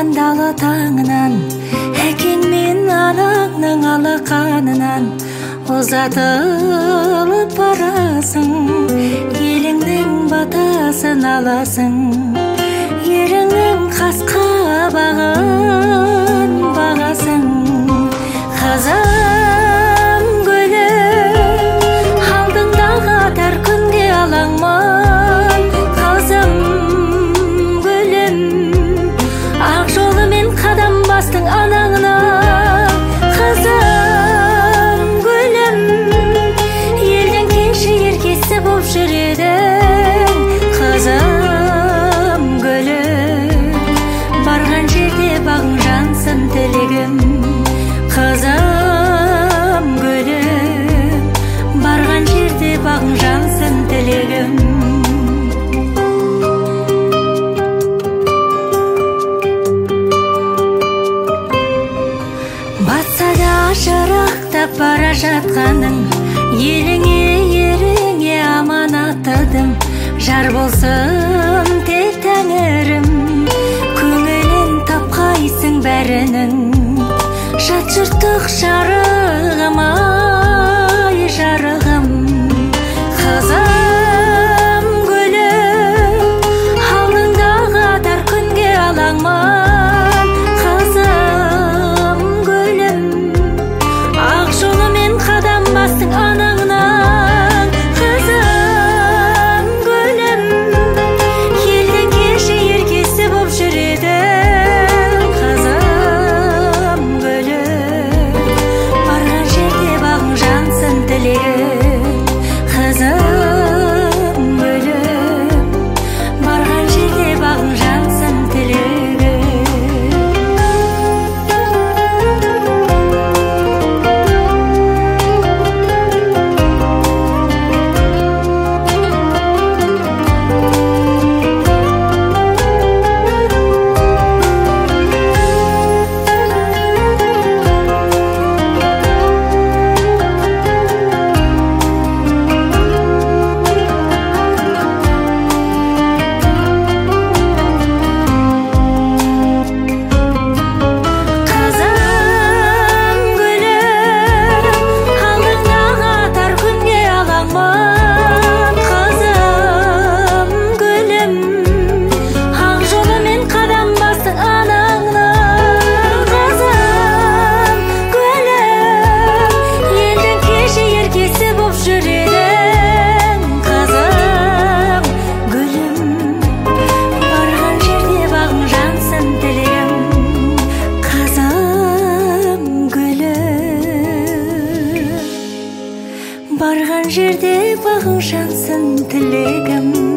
Аяңдаған дала таңынан, әкең мен анаңның алақанынан ұзатылып барасың, еліңнің батасын аласың, еріңнің қас-қабағын бағасың. Қазан гүлі алдыңдағы атар күнге алаңман, қазым гүлім ақ жолымен қадам бастың анаңна. Қазым гүлім елдің кеші еркесі боп жүредің. Қазым гүлім барған жерде бағың жансын тілегім. Қазым гүлім барған жерде бағың жансын тілегім. Батса да шырақтап бара жатқаның, еліңе еріңе аманаттадым. Жар болсын тек тәңірім, көңілін тапқайсың бәрінің. Жат жұрттық жарығым, ай жарығым. Қазым гүлім алдыңдағы атар күнге алаңман, қазым гүлім ақ жолымен қадам бастың анаңнан. Қазым гүлім елдің кеші еркесі боп жүредің. Қазым гүлім барған жерде бағың жансын тілегім. Қазым гүлім барған жерде бағың жансын тілегім. Барған жерде бағың жансын тілегім.